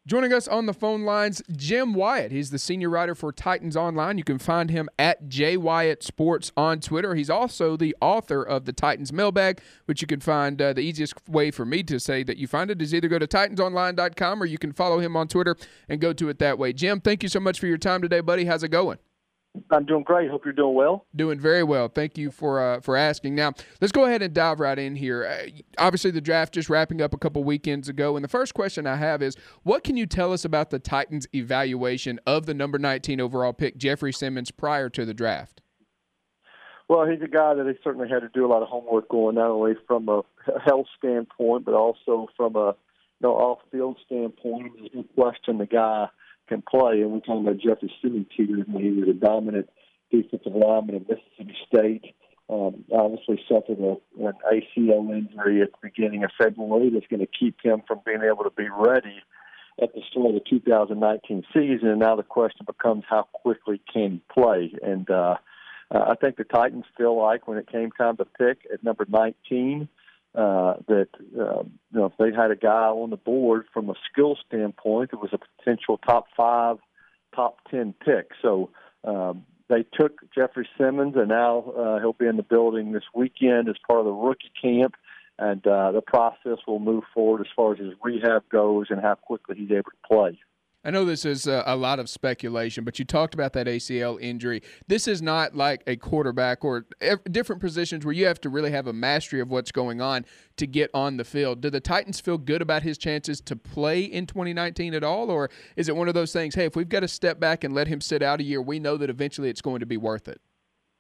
Joining us on the phone lines, Jim Wyatt. He's the senior writer for Titans Online. You can find him at JWyattSports on Twitter. He's also the author of the Titans Mailbag, which you can find. The easiest way for me to say that you find it is either go to TitansOnline.com or you can follow him on Twitter and go to it that way. Jim, thank you so much for your time today, buddy. How's it going? I'm doing great. Hope you're doing well. Doing very well. Thank you for asking. Now, let's go ahead and dive right in here. Obviously, the draft just wrapping up a couple weekends ago, and the first question I have is, what can you tell us about the Titans' evaluation of the number 19 overall pick, Jeffrey Simmons, prior to the draft? Well, he's a guy that he certainly had to do a lot of homework on, not only from a health standpoint, but also from a off-field standpoint. There's no question the guy can play, and we're talking about Jeffrey Simmons here. He was a dominant defensive lineman at Mississippi State. Obviously suffered an ACL injury at the beginning of February that's going to keep him from being able to be ready at the start of the 2019 season. And now the question becomes, how quickly can he play? And I think the Titans feel like when it came time to pick at number 19, that if they had a guy on the board from a skill standpoint, it was a potential top 5, top 10 pick. So they took Jeffrey Simmons, and now he'll be in the building this weekend as part of the rookie camp, and the process will move forward as far as his rehab goes and how quickly he's able to play. I know this is a lot of speculation, but you talked about that ACL injury. This is not like a quarterback or different positions where you have to really have a mastery of what's going on to get on the field. Do the Titans feel good about his chances to play in 2019 at all, or is it one of those things, hey, if we've got to step back and let him sit out a year, we know that eventually it's going to be worth it?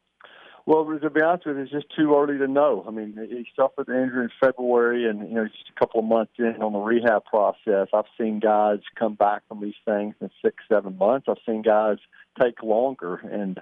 Well, to be honest with you, it's just too early to know. I mean, he suffered the injury in February, and just a couple of months in on the rehab process. I've seen guys come back from these things in 6-7 months. I've seen guys take longer, and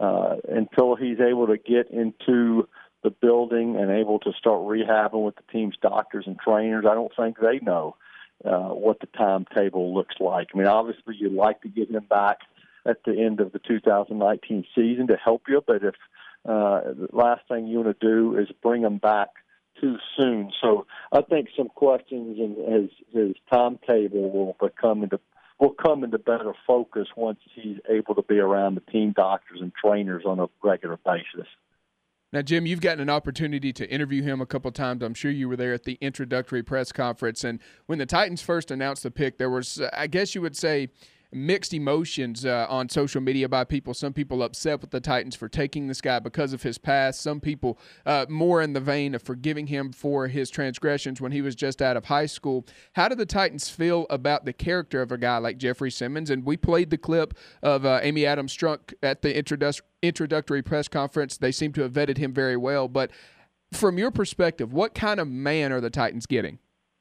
until he's able to get into the building and able to start rehabbing with the team's doctors and trainers, I don't think they know what the timetable looks like. I mean, obviously, you'd like to get him back at the end of the 2019 season to help you, but if the last thing you want to do is bring him back too soon. So I think some questions in his timetable will come into better focus once he's able to be around the team doctors and trainers on a regular basis. Now, Jim, you've gotten an opportunity to interview him a couple times. I'm sure you were there at the introductory press conference. And when the Titans first announced the pick, there was, I guess you would say, mixed emotions on social media by people. Some people upset with the Titans for taking this guy because of his past. Some people more in the vein of forgiving him for his transgressions when he was just out of high school. How do the Titans feel about the character of a guy like Jeffrey Simmons? And we played the clip of Amy Adams-Strunk at the introductory press conference. They seem to have vetted him very well. But from your perspective, what kind of man are the Titans getting?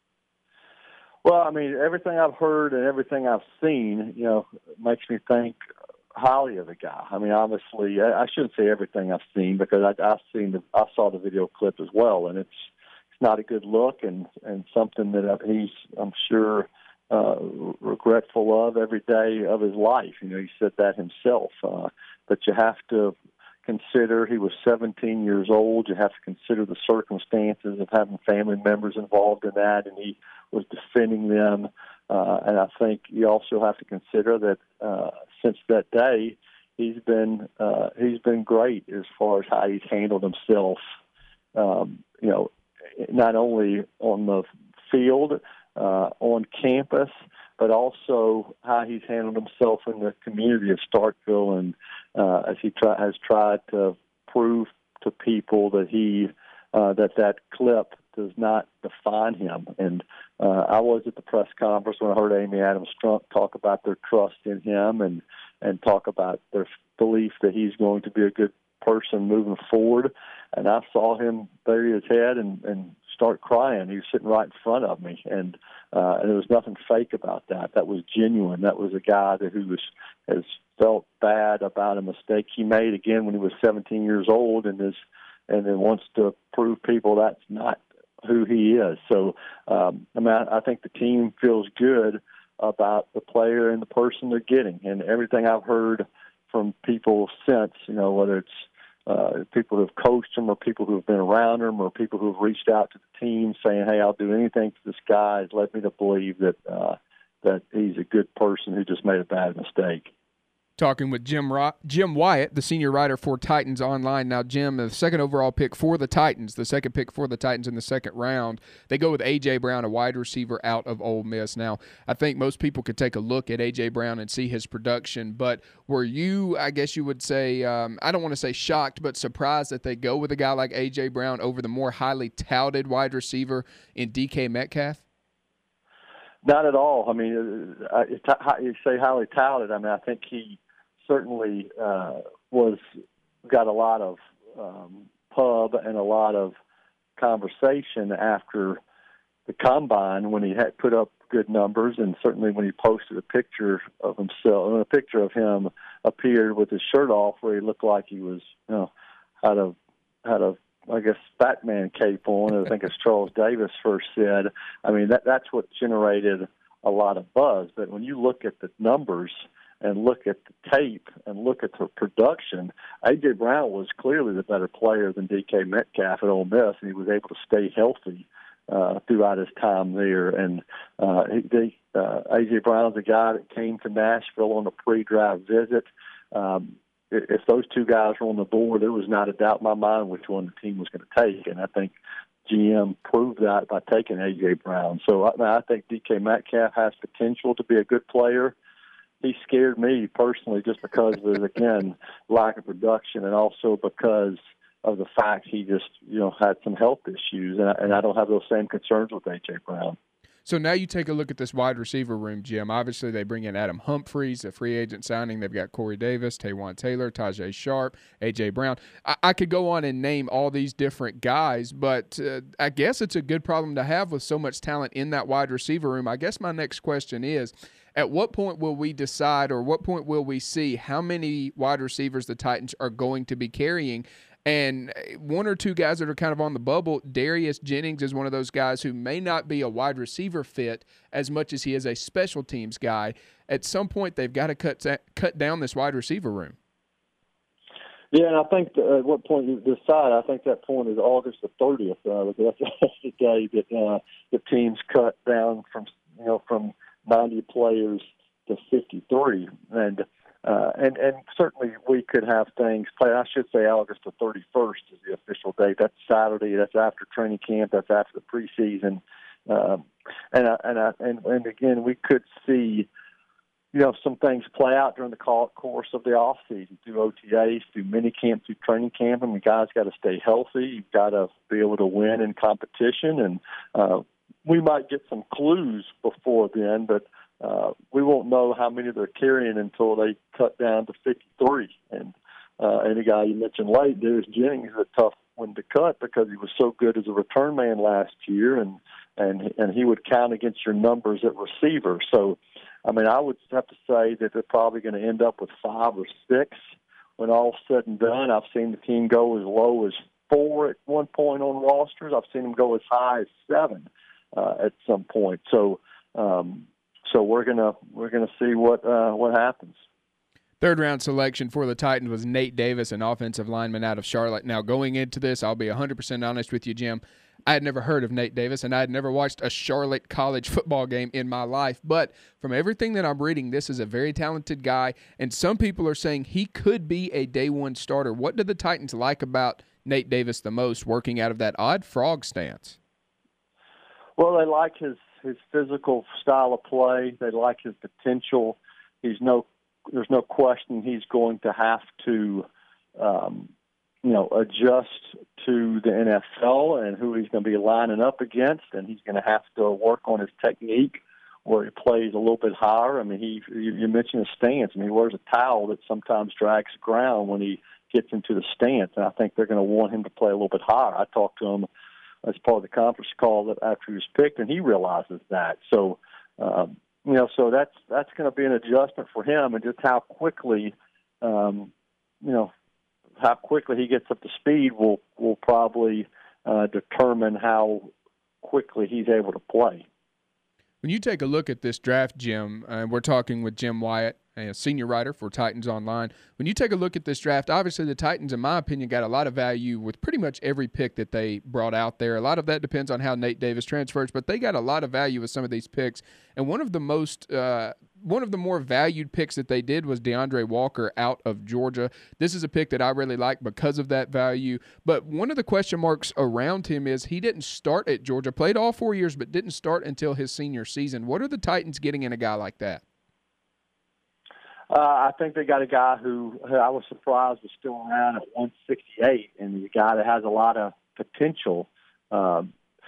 Well, I mean, everything I've heard and everything I've seen, makes me think highly of the guy. I mean, obviously, I shouldn't say everything I've seen because I saw the video clip as well, and it's not a good look and something that he's, I'm sure, regretful of every day of his life. He said that himself. But you have to consider he was 17 years old. You have to consider the circumstances of having family members involved in that, and he was defending them. And I think you also have to consider that since that day, he's been great as far as how he's handled himself. Not only on the field, on campus, but also how he's handled himself in the community of Starkville, and as he has tried to prove to people that that clip does not define him. And I was at the press conference when I heard Amy Adams-Strunk talk about their trust in him and talk about their belief that he's going to be a good person moving forward. And I saw him bury his head and start crying. He was sitting right in front of me, and there was nothing fake about that. That was genuine. That was a guy who has felt bad about a mistake he made again when he was 17 years old, and then wants to prove people that's not who he is. So, I think the team feels good about the player and the person they're getting, and everything I've heard from people since, whether it's people who have coached him or people who have been around him or people who have reached out to the team saying, hey, I'll do anything for this guy, has led me to believe that that he's a good person who just made a bad mistake. Talking with Jim Wyatt, the senior writer for Titans Online. Now, Jim, the second overall pick for the Titans, the second pick for the Titans in the second round, they go with A.J. Brown, a wide receiver out of Ole Miss. Now, I think most people could take a look at A.J. Brown and see his production, but were you, I guess you would say, I don't want to say shocked, but surprised that they go with a guy like A.J. Brown over the more highly touted wide receiver in D.K. Metcalf? Not at all. I mean, you say highly touted. I mean, I think he certainly got a lot of pub and a lot of conversation after the combine when he had put up good numbers, and certainly when he posted a picture of himself, and a picture of him appeared with his shirt off, where he looked like he was, had a I guess fat man cape on. I think as Charles Davis first said. I mean, that's what generated a lot of buzz. But when you look at the numbers and look at the tape and look at the production, A.J. Brown was clearly the better player than D.K. Metcalf at Ole Miss, and he was able to stay healthy throughout his time there. And A.J. Brown's a guy that came to Nashville on a pre-drive visit. If those two guys were on the board, there was not a doubt in my mind which one the team was going to take, and I think GM proved that by taking A.J. Brown. So I think D.K. Metcalf has potential to be a good player. He scared me personally just because of his, again, lack of production, and also because of the fact he just, had some health issues, and I don't have those same concerns with A.J. Brown. So now you take a look at this wide receiver room, Jim. Obviously, they bring in Adam Humphries, a free agent signing. They've got Corey Davis, Taywan Taylor, Tajay Sharp, A.J. Brown. I could go on and name all these different guys, but I guess it's a good problem to have with so much talent in that wide receiver room. I guess my next question is, at what point will we decide, or what point will we see how many wide receivers the Titans are going to be carrying? And one or two guys that are kind of on the bubble, Darius Jennings is one of those guys who may not be a wide receiver fit as much as he is a special teams guy. At some point, they've got to cut down this wide receiver room. Yeah, and I think at what point you decide, I think that point is August the 30th. Because that's the day that the teams cut down from 90 players to 53, and certainly we could have things play. I should say August the 31st is the official date. That's Saturday. That's after training camp. That's after the preseason. And again, we could see, some things play out during the course of the offseason, through OTAs, through mini camp, through training camp. And the guys got to stay healthy. You've got to be able to win in competition. And we might get some clues before then, but we won't know how many they're carrying until they cut down to 53. And the guy you mentioned late, Darius Jennings, is a tough one to cut because he was so good as a return man last year, and he would count against your numbers at receiver. So, I mean, I would have to say that they're probably going to end up with 5 or 6 when all's said and done. I've seen the team go as low as 4 at one point on rosters. I've seen them go as high as 7 at some point. So we're gonna see what happens. Third round selection for the Titans was Nate Davis, an offensive lineman out of Charlotte. Now, going into this, I'll be 100% honest with you, Jim. I had never heard of Nate Davis, and I had never watched a Charlotte college football game in my life. But from everything that I'm reading, this is a very talented guy, and some people are saying he could be a day one starter. What do the Titans like about Nate Davis the most, working out of that odd frog stance? Well, they like his physical style of play. They like his potential. There's no question he's going to have to, adjust to the NFL and who he's going to be lining up against, and he's going to have to work on his technique where he plays a little bit higher. I mean, you mentioned his stance. I mean, he wears a towel that sometimes drags the ground when he gets into the stance, and I think they're going to want him to play a little bit higher. I talked to him as part of the conference call that after he was picked, and he realizes that. So, so that's going to be an adjustment for him, and just how quickly, how quickly he gets up to speed will probably determine how quickly he's able to play. When you take a look at this draft, Jim, and we're talking with Jim Wyatt, a senior writer for Titans Online. When you take a look at this draft, obviously the Titans, in my opinion, got a lot of value with pretty much every pick that they brought out there. A lot of that depends on how Nate Davis transfers, but they got a lot of value with some of these picks. And one of the more valued picks that they did was DeAndre Walker out of Georgia. This is a pick that I really like because of that value. But one of the question marks around him is he didn't start at Georgia, played all 4 years, but didn't start until his senior season. What are the Titans getting in a guy like that? I think they got a guy who I was surprised was still around at 168, and he's a guy that has a lot of potential. All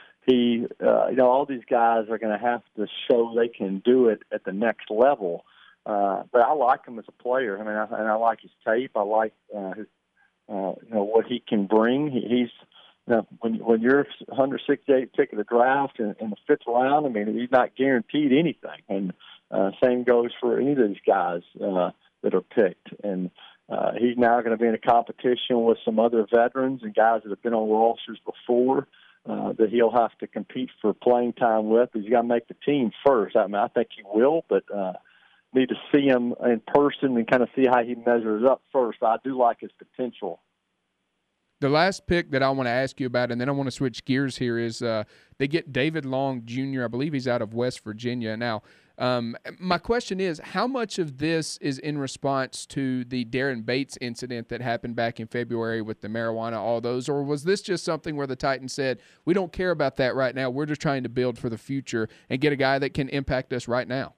these guys are going to have to show they can do it at the next level. But I like him as a player. I mean, I like his tape. I like his, what he can bring. He's when you're 168 pick of the draft in the fifth round, I mean, he's not guaranteed anything. And same goes for any of these guys that are picked. And he's now going to be in a competition with some other veterans and guys that have been on rosters before that he'll have to compete for playing time with. He's got to make the team first. I mean, I think he will, but need to see him in person and kind of see how he measures up first. I do like his potential. The last pick that I want to ask you about, and then I want to switch gears here, is they get David Long Jr. I believe he's out of West Virginia. Now, my question is, how much of this is in response to the Darren Bates incident that happened back in February with the marijuana, all those, or was this just something where the Titans said, we don't care about that right now, we're just trying to build for the future and get a guy that can impact us right now?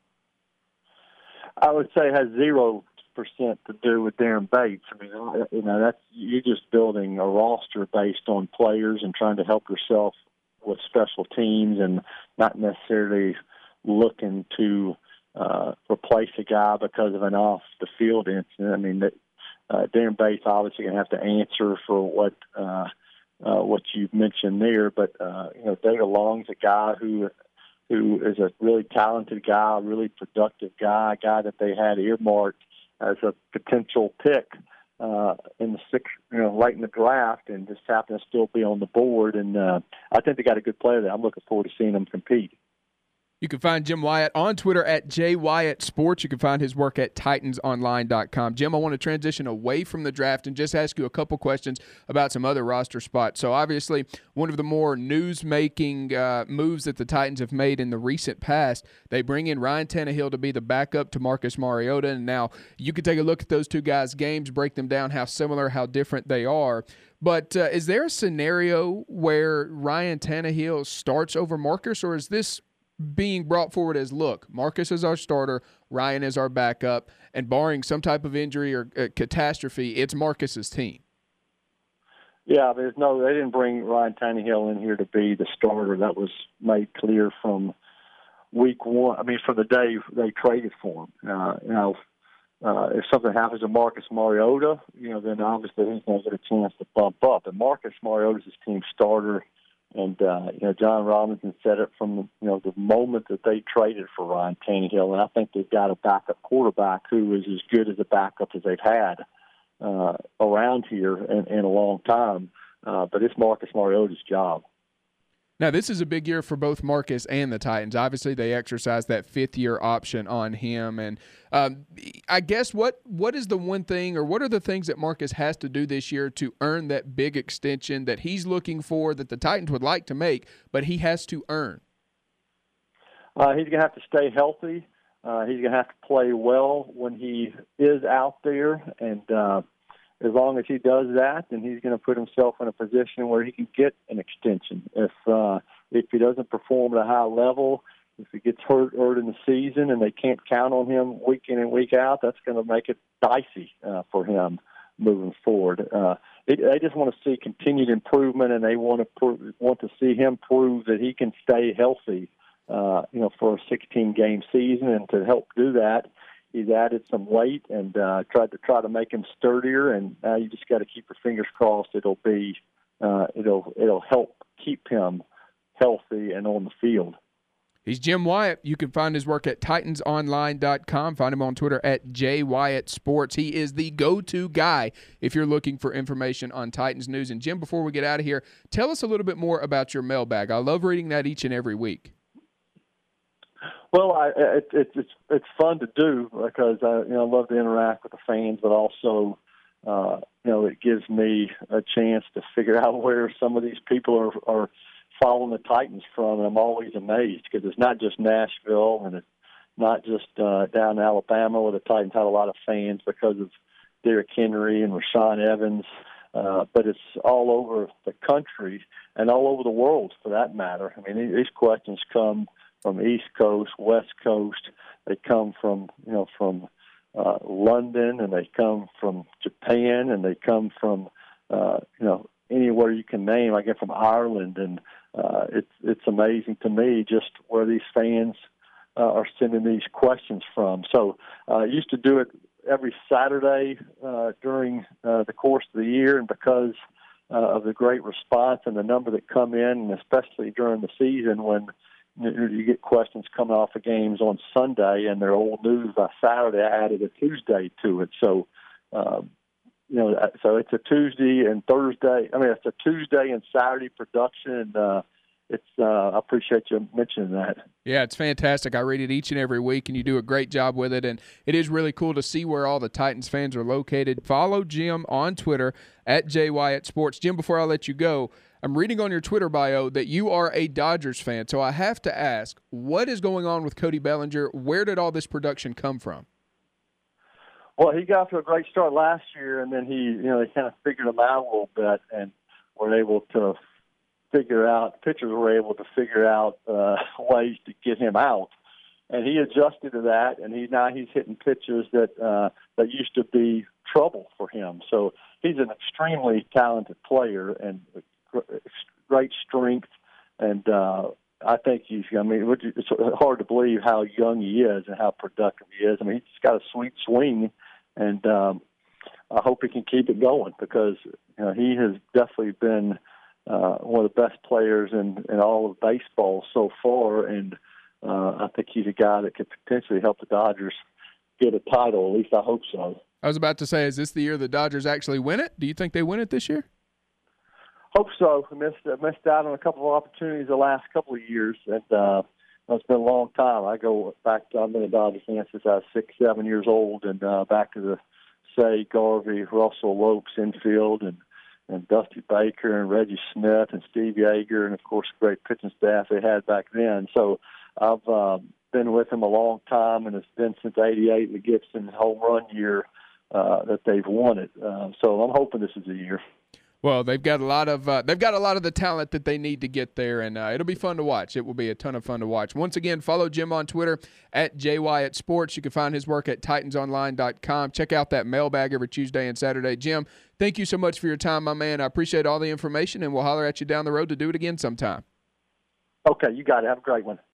I would say it has 0% to do with Darren Bates. I mean, that's you're just building a roster based on players and trying to help yourself with special teams and not necessarily looking to replace a guy because of an off-the-field incident. I mean, Darren Bates obviously going to have to answer for what you mentioned there, but David Long's a guy who is a really talented guy, a really productive guy, a guy that they had earmarked as a potential pick in the sixth, late in the draft, and just happened to still be on the board. And I think they got a good player there. I'm looking forward to seeing them compete. You can find Jim Wyatt on Twitter at JWyattSports. You can find his work at TitansOnline.com. Jim, I want to transition away from the draft and just ask you a couple questions about some other roster spots. So obviously, one of the more news-making moves that the Titans have made in the recent past, they bring in Ryan Tannehill to be the backup to Marcus Mariota. And now you can take a look at those two guys' games, break them down, how similar, how different they are. But is there a scenario where Ryan Tannehill starts over Marcus, or is this being brought forward as, look, Marcus is our starter, Ryan is our backup, and barring some type of injury or catastrophe, it's Marcus's team? Yeah, they didn't bring Ryan Tannehill in here to be the starter. That was made clear from week one. I mean, from the day they traded for him. If something happens to Marcus Mariota, then obviously he's going to get a chance to bump up. And Marcus Mariota is his team starter. And, John Robinson said it from, the moment that they traded for Ryan Tannehill. And I think they've got a backup quarterback who is as good as a backup as they've had around here in a long time. But it's Marcus Mariota's job. Now, this is a big year for both Marcus and the Titans. Obviously, they exercised that fifth-year option on him. And I guess what is the one thing, or what are the things that Marcus has to do this year to earn that big extension that he's looking for, that the Titans would like to make, but he has to earn? He's going to have to stay healthy. He's going to have to play well when he is out there. And as long as he does that, then he's going to put himself in a position where he can get an extension. If he doesn't perform at a high level, if he gets hurt in the season and they can't count on him week in and week out, that's going to make it dicey for him moving forward. They just want to see continued improvement, and they want to see him prove that he can stay healthy, for a 16-game season. And to help do that, he's added some weight and tried to make him sturdier. And now you just got to keep your fingers crossed. It'll help keep him healthy and on the field. He's Jim Wyatt. You can find his work at TitansOnline.com. Find him on Twitter at JWyattSports. He is the go-to guy if you're looking for information on Titans news. And, Jim, before we get out of here, tell us a little bit more about your mailbag. I love reading that each and every week. Well, it's fun to do because I love to interact with the fans, but also it gives me a chance to figure out where some of these people are following the Titans from, and I'm always amazed because it's not just Nashville and it's not just down in Alabama where the Titans had a lot of fans because of Derrick Henry and Rashaan Evans, but it's all over the country and all over the world for that matter. I mean, these questions come from East Coast, West Coast. They come from London, and they come from Japan, and they come from anywhere you can name. I get from Ireland, and it's amazing to me just where these fans are sending these questions from. So I used to do it every Saturday during the course of the year, and because of the great response and the number that come in, and especially during the season when you get questions coming off of games on Sunday and they're old news by Saturday, I added a Tuesday to it. So, so it's a Tuesday and Thursday. I mean, it's a Tuesday and Saturday production. And, I appreciate you mentioning that. Yeah, it's fantastic. I read it each and every week, and you do a great job with it. And it is really cool to see where all the Titans fans are located. Follow Jim on Twitter at @JWyattSports. Jim, before I let you go, I'm reading on your Twitter bio that you are a Dodgers fan. So I have to ask, what is going on with Cody Bellinger? Where did all this production come from? Well, he got to a great start last year, and then they kind of figured him out a little bit and were able to pitchers were able to figure out ways to get him out. And he adjusted to that, and he's hitting pitches that used to be trouble for him. So he's an extremely talented player and great strength. And I think it's hard to believe how young he is and how productive he is. I mean, he's got a sweet swing, and I hope he can keep it going because he has definitely been one of the best players in all of baseball so far, and I think he's a guy that could potentially help the Dodgers get a title. At least I hope so. I was about to say, is this the year the Dodgers actually win it? Do you think they win it this year? Hope so. I missed out on a couple of opportunities the last couple of years, and it's been a long time. I've been a Dodgers fan since I was 6, 7 years old, and back to the Garvey, Russell, Lopes infield, and Dusty Baker and Reggie Smith and Steve Yeager, and, of course, the great pitching staff they had back then. So I've been with them a long time, and it's been since '88, the Gibson home run year, that they've won it. So I'm hoping this is the year. Well, they've got a lot of the talent that they need to get there, and it'll be fun to watch. It will be a ton of fun to watch. Once again, follow Jim on Twitter at @JWyattSports. You can find his work at TitansOnline.com. Check out that mailbag every Tuesday and Saturday. Jim, thank you so much for your time, my man. I appreciate all the information, and we'll holler at you down the road to do it again sometime. Okay, you got it. Have a great one.